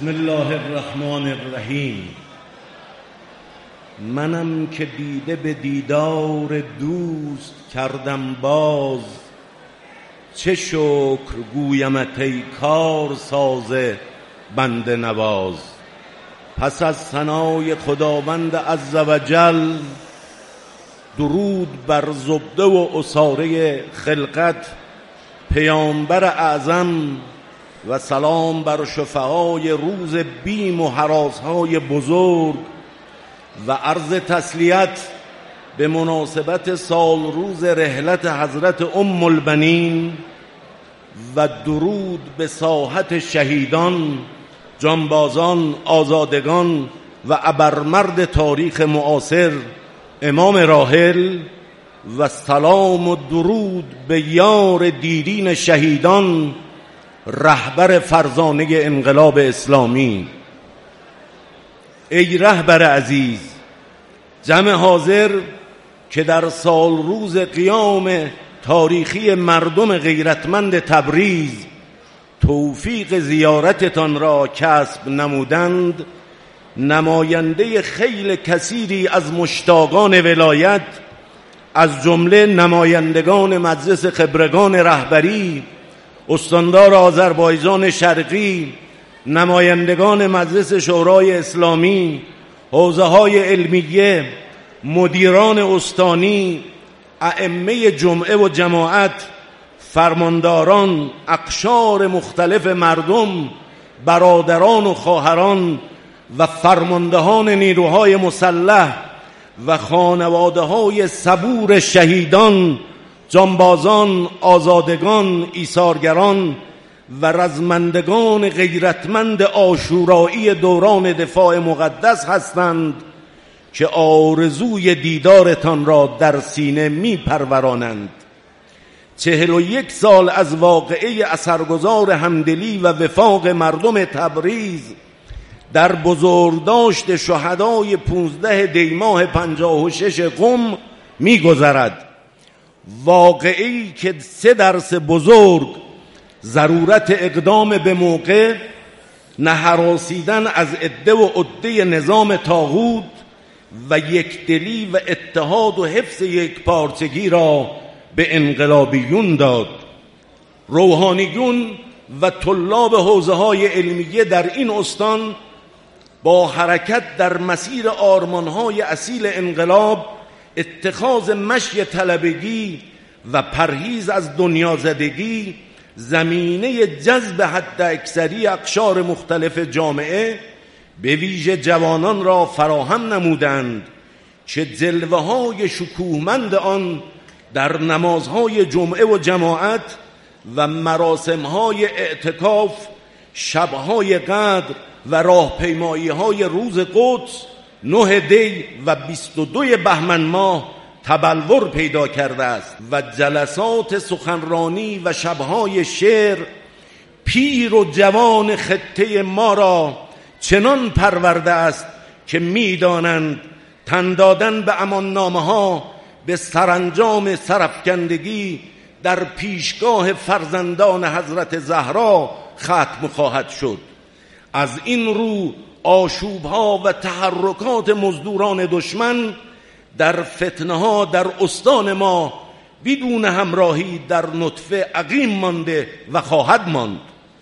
بسم الله الرحمن الرحیم. منم که دیده به دیدار دوست کردم باز، چه شکر گویمت ای کار ساز بنده نواز. پس از ثنای خداوند عزوجل، درود بر زبده و عصاره خلقت پیامبر اعظم و سلام بر شفعای روز بیم و هراسهای بزرگ و عرض تسلیت به مناسبت سال روز رحلت حضرت ام البنین و درود به ساحت شهیدان، جانبازان، آزادگان و ابرمرد تاریخ معاصر امام راحل و سلام و درود به یار دیرین شهیدان، رهبر فرزانه انقلاب اسلامی. ای رهبر عزیز، جمع حاضر که در سال روز قیام تاریخی مردم غیرتمند تبریز توفیق زیارتتان را کسب نمودند، نماینده خیل کثیری از مشتاقان ولایت، از جمله نمایندگان مجلس خبرگان رهبری، استاندار آذربایجان شرقی، نمایندگان مجلس شورای اسلامی، حوزه‌های علمیه، مدیران استانی، ائمه جمعه و جماعت، فرمانداران، اقشار مختلف مردم، برادران و خواهران و فرماندهان نیروهای مسلح و خانواده‌های صبور شهیدان، جانبازان، آزادگان، ایثارگران و رزمندگان غیرتمند عاشورایی دوران دفاع مقدس هستند که آرزوی دیدارتان را در سینه می پرورانند. 41 سال از واقعه اثرگذار همدلی و وفاق مردم تبریز در بزرگداشت شهدای 15 دیماه 56 قم می گذرد. واقعی که 3 درس بزرگ: ضرورت اقدام به موقع، نهراسیدن از عده و عده نظام طاغوت و یکدلی و اتحاد و حفظ یکپارچگی را به انقلابیون داد. روحانیون و طلاب حوزه‌های علمیه در این استان با حرکت در مسیر آرمان‌های اصیل انقلاب، اتخاذ مشی طلبگی و پرهیز از دنیازدگی، زمینه جذب حد اکثری اقشار مختلف جامعه به ویژه جوانان را فراهم نمودند که جلوه‌های شکوهمند آن در نمازهای جمعه و جماعت و مراسم‌های اعتکاف، شب‌های قدر و راهپیمایی‌های روز قدس 9 دی و 22 بهمن ماه تبلور پیدا کرده است و جلسات سخنرانی و شب‌های شعر پیر و جوان خطه ما را چنان پرورده است که می‌دانند تن دادن به امان‌نامه‌ها به سرانجام سرافکندگی در پیشگاه فرزندان حضرت زهرا ختم خواهد شد. از این رو آشوب‌ها و تحرکات مزدوران دشمن در فتنه‌ها در استان ما بدون همراهی در نطفه عقیم مانده و خواهد ماند.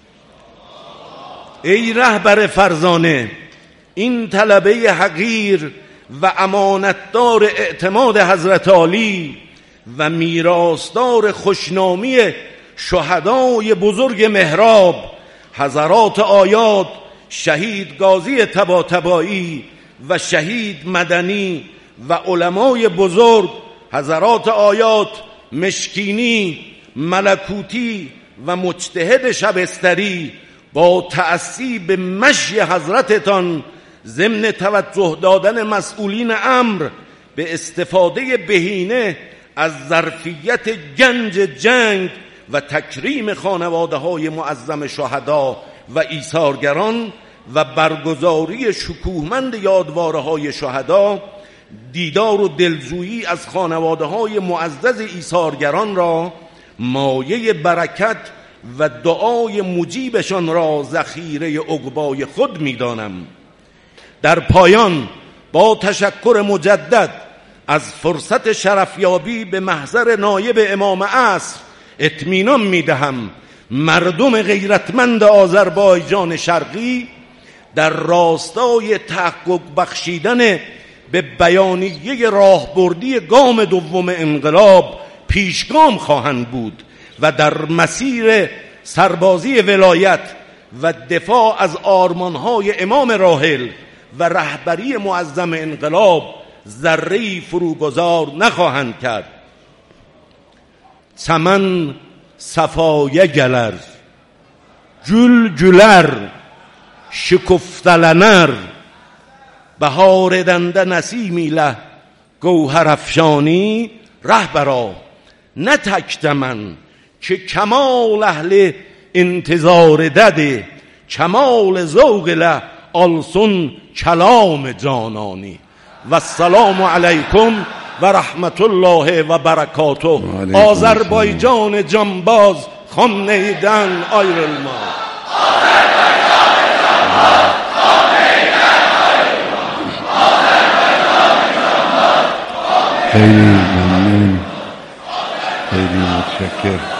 ای رهبر فرزانه، این طلبه حقیر و امانتدار اعتماد حضرت عالی و میراثدار خوشنامی شهدای بزرگ محراب حضرات آیات شهید قاضی طباطبایی و شهید مدنی و علمای بزرگ حضرات آیات مشکینی، ملکوتی و مجتهد شبستری با تأسی به مشی حضرتتان ضمن توجه دادن مسئولین امر به استفاده بهینه از ظرفیت گنج جنگ و تکریم خانواده‌های معظم شهدا و ایثارگران و برگزاری شکوهمند یادواره‌های شهدا، دیدار و دلجویی از خانواده‌های معزز ایثارگران را مایه برکت و دعای مجیبشان را ذخیره عقبای خود می‌دانم. در پایان با تشکر مجدد از فرصت شرفیابی به محضر نایب امام عصر اطمینان می‌دهم مردم غیرتمند آذربایجان شرقی در راستای تحقق بخشیدن به بیانیه راهبردی گام دوم انقلاب پیشگام خواهند بود و در مسیر سربازی ولایت و دفاع از آرمانهای امام راحل و رهبری معظم انقلاب ذره‌ای فروگذار نخواهند کرد. چمن صفایه گلر، گل گلر، شکفتلنر، بهار دنده نسیمیله گوهر افشانی. رهبرا نتکت من که کمال اهل انتظار دده، کمال ذوق له آلسون کلام جانانی. و السلام علیکم و رحمت الله و برکاته. آذربایجان جانباز خامنه‌ای‌دن آیرلما. خیلی ممنون، خیلی متشکرم.